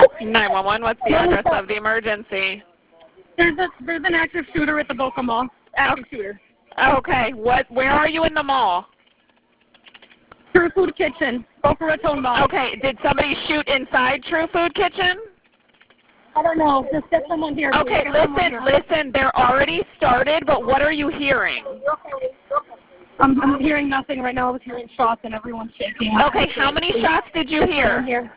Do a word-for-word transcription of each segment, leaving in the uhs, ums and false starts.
nine one one, what's the address of the emergency? There's a there's an active shooter at the Boca Mall. Active okay. shooter. Okay. What? Where are you in the mall? True Food Kitchen, Boca Raton Mall. Okay. Did somebody shoot inside True Food Kitchen? I don't know. Just get someone here. Okay. Listen, listen. They're already started, but what are you hearing? I'm, I'm hearing nothing right now. I was hearing shots and everyone's shaking. Okay. How many shots did you hear? Here.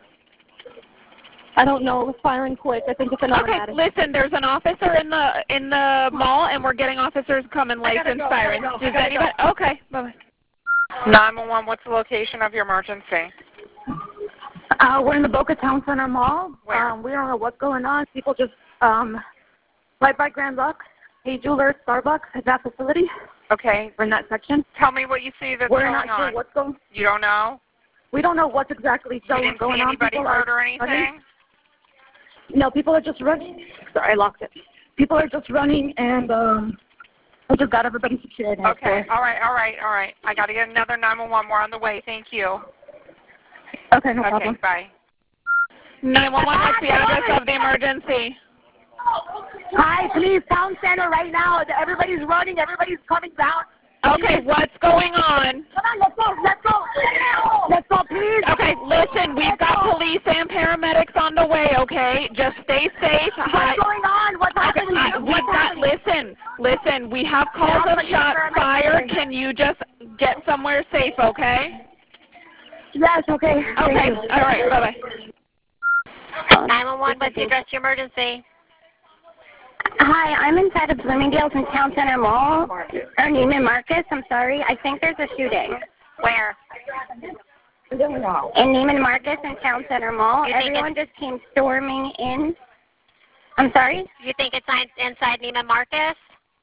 I don't know. It was firing quick. I think it's an automatic. Okay, listen, there's an officer in the in the mall, and we're getting officers coming licensed go, sirens. go, Does anybody? Go. Okay, bye-bye. nine one one, what's the location of your emergency? Uh, we're in the Boca Town Center Mall. Where? Um, we don't know what's going on. People just, um, right by Grand Lux, Hey Jewelers, Starbucks, at that facility. Okay. We're in that section. Tell me what you see that's we're going not on. Sure what's going. You don't know? We don't know what's exactly you going, didn't going see on. anybody People hurt are or anything? running. No, people are just running. Sorry, I locked it. People are just running, and um, I just got everybody secured. Okay, all right, all right, all right. I got to get another nine one one. We're on the way. Thank you. Okay, no okay, problem. Okay, bye. nine one one, what's the address of the emergency? Hi, please, Town Center right now. Everybody's running. Everybody's coming down. Okay, what's going on? Come on, let's go, let's go. Let's go, please. Okay, listen, we've got police and paramedics on the way, okay? Just stay safe. What's I, going on? What's okay, happening? I, we've What's got, happening? listen, listen, we have calls of shots fired. Can you just get somewhere safe, okay? Yes, okay. Okay, all right, bye-bye. nine one one, what's the address to your emergency? Hi, I'm inside of Bloomingdale's in Town Center Mall, or Neiman Marcus. I'm sorry. I think there's a shooting. Where? In Neiman Marcus in Town Center Mall. You think Everyone just came storming in. I'm sorry? You think it's inside Neiman Marcus?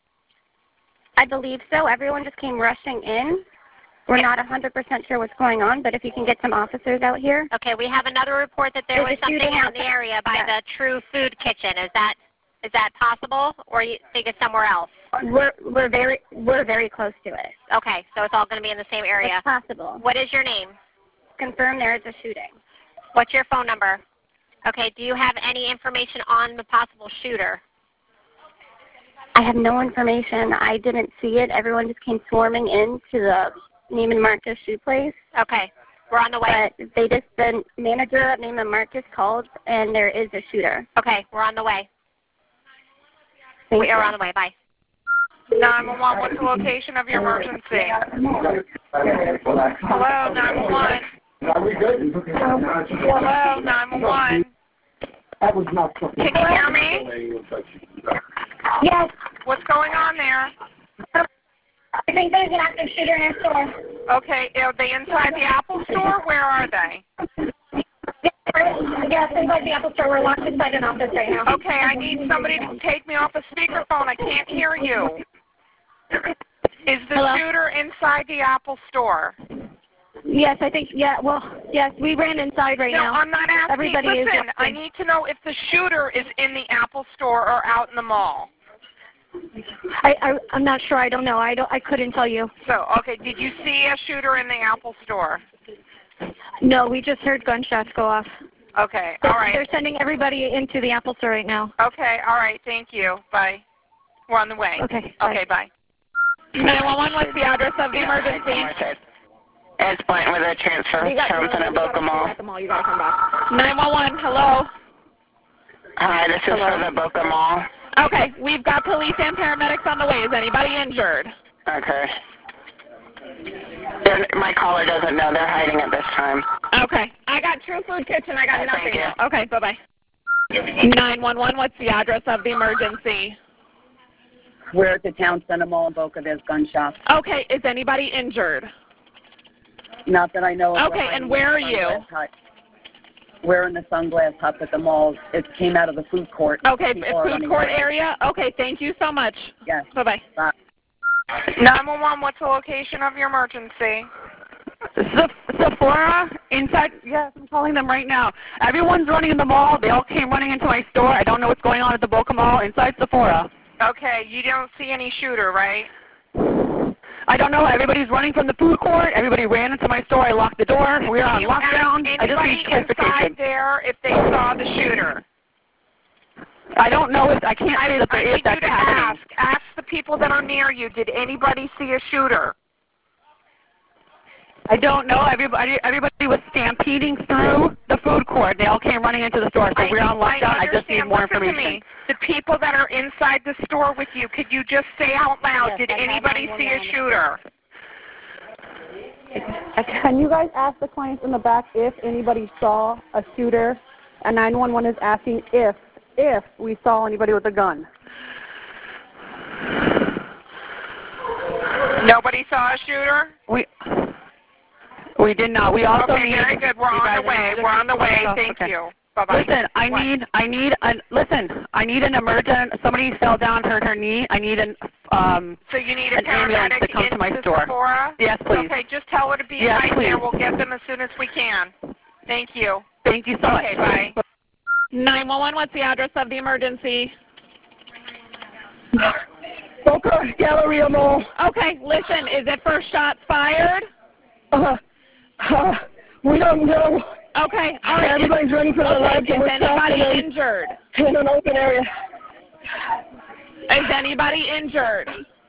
I believe so. Everyone just came rushing in. We're not one hundred percent sure what's going on, but if you can get some officers out here. Okay, we have another report that there There's was a shooting something in the area by yeah. the True Food Kitchen. Is that is that possible, or you think it's somewhere else? We're we're very we're very close to it. Okay, so it's all going to be in the same area. It's possible. What is your name? Confirm there is a shooting. What's your phone number? Okay, do you have any information on the possible shooter? I have no information. I didn't see it. Everyone just came swarming into the Neiman Marcus shoe place. Okay, we're on the way. But they just, the manager at Neiman Marcus called, and there is a shooter. Okay, we're on the way. Thank we you. are on the way. Bye. nine one one, what's the location of your emergency? Hello, nine one one. Hello, nine one one. Can you hear me? Yes. What's going on there? I think there's an active shooter in our store. Okay, are they inside the Apple store? Where are they? Yes, inside the Apple store. We're locked inside an office right now. Okay, I need somebody to take me off a speakerphone. I can't hear you. Is the Hello? shooter inside the Apple store? Yes, I think, yeah, well, yes, we ran inside right no, now. I'm not asking. Everybody is Listen, I walking. need to know if the shooter is in the Apple store or out in the mall. I, I, I'm not sure. I don't know. I don't. I couldn't tell you. So, okay, did you see a shooter in the Apple store? No, we just heard gunshots go off. Okay, They're, all right. they're sending everybody into the Apple store right now. Okay, all right, thank you. Bye. We're on the way. Okay. Okay, bye. nine one one, what's the address of the emergency? It's point with a transfer. Town Center Boca Mall. nine one one, hello? Hi, this is Hello? for the Boca Mall. Okay, we've got police and paramedics on the way. Is anybody injured? Okay. They're, my caller doesn't know. They're hiding at this time. Okay. I got True Food Kitchen. I got Okay, nothing. thank you. Okay, bye-bye. nine one one, what's the address of the emergency? We're at the Town Center Mall in Boca. There's gunshots. Okay, is anybody injured? Not that I know of. Okay, and where are you? Hut. We're in the Sunglass Hut at the mall. It came out of the food court. Okay, People are food running court around. area? Okay, thank you so much. Yes. Bye-bye. Bye. nine one one, what's the location of your emergency? Sephora inside. Yes, I'm calling them right now. Everyone's running in the mall. They all came running into my store. I don't know what's going on at the Boca Mall inside Sephora. Okay, you don't see any shooter, right? I don't know. Everybody's running from the food court. Everybody ran into my store. I locked the door. We're on You lockdown. asked I just anybody need clarification. inside there if they saw the shooter? I don't know if I can't say that there I is need you that's to happening. ask. Ask the people that are near you. Did anybody see a shooter? I don't know. Everybody, everybody was stampeding through the food court. They all came running into the store. So I, we're on lockdown. I, I just need understand. more Listen information. to me. The people that are inside the store with you, could you just say out loud, Yes, did I have anybody nine one see a one. shooter? Can you guys ask the clients in the back if anybody saw a shooter? And nine one one is asking if, if we saw anybody with a gun. Nobody saw a shooter? We we did not. We also Okay, need. very good. We're on the way. We're on the way. Thank okay. you. Bye-bye. Listen, I What? need, I need, an, listen, I need an emergent. Somebody fell down, hurt her knee. I need an, um, So you need a an ambulance paramedic to come to my into store. Sephora? Yes, please. Okay, just tell her to be Yes, right there. please. We'll get them as soon as we can. Thank you. Thank you so much. Okay, bye. nine one one, what's the address of the emergency? Boca Galleria Mall. Okay, listen, is it for shots fired? Uh, uh, we don't know. Okay, all right. Everybody's is, running for their okay, lives, and is we're trapped anybody in, injured? a, in an open area. Is anybody injured?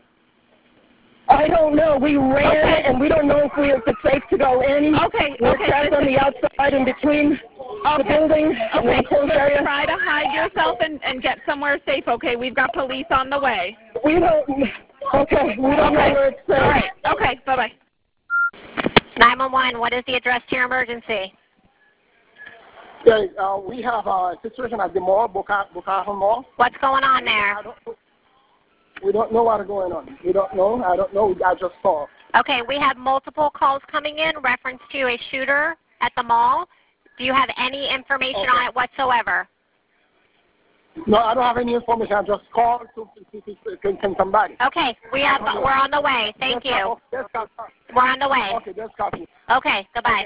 I don't know. We ran, Okay. and we don't know if, we, if it's safe to go in. Okay, We're okay, trapped on listen. the outside in between the Okay, building and okay, the closed so area. try to hide yourself and, and get somewhere safe, okay? We've got police on the way. We don't. Okay, we don't know Okay, where it's safe. all right, okay, bye-bye. nine one one, what is the address to your emergency? Yeah, uh, we have a situation at the mall, Boca, Boca Mall. What's going on there? I don't, we don't know what's going on. We don't know. I don't know. I just saw. Okay, we have multiple calls coming in reference to a shooter at the mall. Do you have any information Okay. on it whatsoever? No, I don't have any information. I just called to see if it can, can somebody. Okay, we have, we're on the way. Thank Just you. call- just call- We're on the way. Okay, just copy. Okay, goodbye.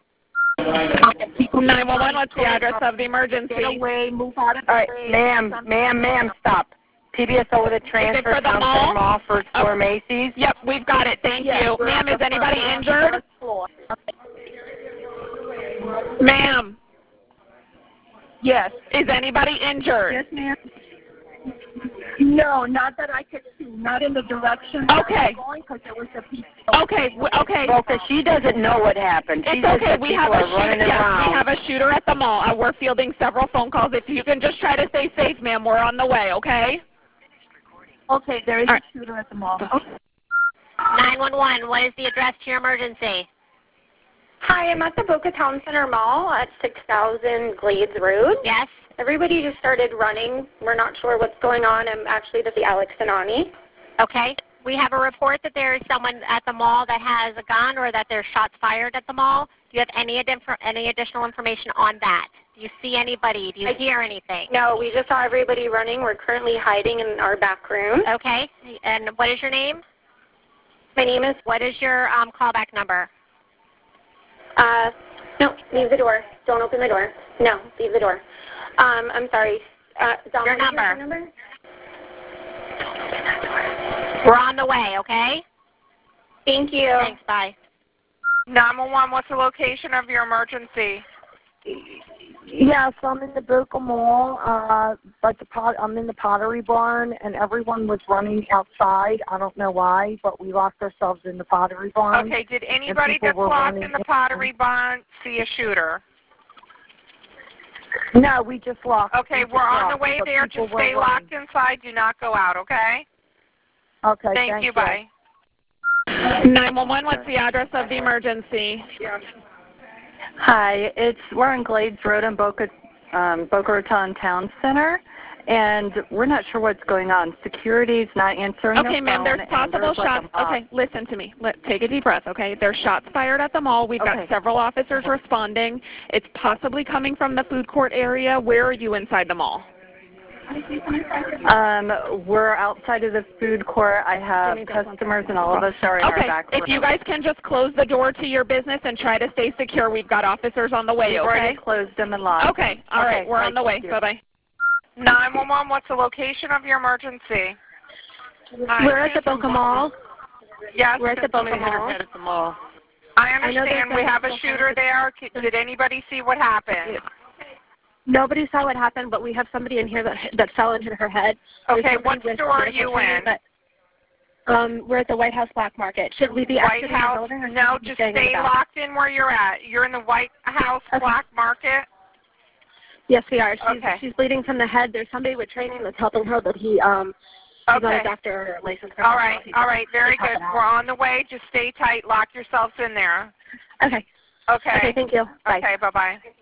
nine one one, what's the address of the emergency? Get away, move out of the All right, way. ma'am, ma'am, ma'am, stop. P B S O with a transfer, for the Town mall? Center Mall, first floor Oh. Macy's. Yep, we've got it, thank Yes, you. we're Ma'am, on is the anybody first- injured? first floor. Ma'am, Yes. is anybody injured? Yes, ma'am. No, not that I could see. Not in the direction that Okay. I'm going, because there was a people. Okay, w- okay. Boca, she doesn't know what happened. She It's just okay. said We people have a are running shooter. Yeah, around. we have a shooter at the mall. Uh, we're fielding several phone calls. If you can just try to stay safe, ma'am, we're on the way. Okay. Okay, there is All right. a shooter at the mall. nine one one, what is the address to your emergency? Hi, I'm at the Boca Town Center Mall at six thousand Glades Road. Yes? Everybody just started running. We're not sure what's going on. I'm actually with the Alex Anani. Okay. We have a report that there is someone at the mall that has a gun or that there's shots fired at the mall. Do you have any, adif- any additional information on that? Do you see anybody? Do you I- hear anything? No, we just saw everybody running. We're currently hiding in our back room. Okay. And what is your name? My name is, What is your um, callback number? uh, no, leave the door. Don't open the door. No, leave the door. Um, I'm sorry. Uh, Dom, Your what is number. phone number? We're on the way, okay? Thank you. Thanks, bye. nine one one, what's the location of your emergency? Yes, I'm in the Boca Mall, uh, but the pot, I'm in the Pottery Barn, and everyone was running outside. I don't know why, but we locked ourselves in the Pottery Barn. Okay, did anybody people that's were locked running in the in. Pottery Barn see a shooter? No, we just locked. Okay, we we're just on the locked, way but there. people Just were stay running. locked inside. Do not go out, okay? Okay, Thank, thank you, bye. nine one one, what's the address of the emergency? Hi, it's we're on Glades Road in Boca, um, Boca Raton Town Center, and we're not sure what's going on. Security's not answering Okay, the ma'am, phone, there's and possible there's like shots. a mob. Okay, listen to me. Let, take a deep breath, okay? There's shots fired at the mall. We've got Okay. several officers responding. It's possibly coming from the food court area. Where are you inside the mall? Um, we're outside of the food court. I have customers, and all of us are in our Okay, back if you room. guys can just close the door to your business and try to stay secure, we've got officers on the way, We've okay? already closed them and locked. Okay, all Okay, right, we're on the way. thank you. Bye-bye. nine one one, what's the location of your emergency? We're at the Boca Mall. Yes, We're at the Boca Somebody hit her Mall. head at the mall. I I know understand there's we have a some- shooter there. Did anybody see what happened? Nobody saw what happened, but we have somebody in here that that fell and hit her head. There's Okay, somebody what with store are medical you training in? that- um, we're at the White House Black Market. Should we be White exiting House? the building or No, should we be just staying in the stay back? locked in where you're at. You're in the White House Okay. Black Market? Yes, we are. She's, Okay. she's bleeding from the head. There's somebody with training that's helping her, but he um he's not a Okay. doctor or licensed All professional. right, He all just- right, very just help good. it out. We're on the way. Just stay tight. Lock yourselves in there. Okay. Okay. Okay, thank you. Bye. Okay, bye-bye.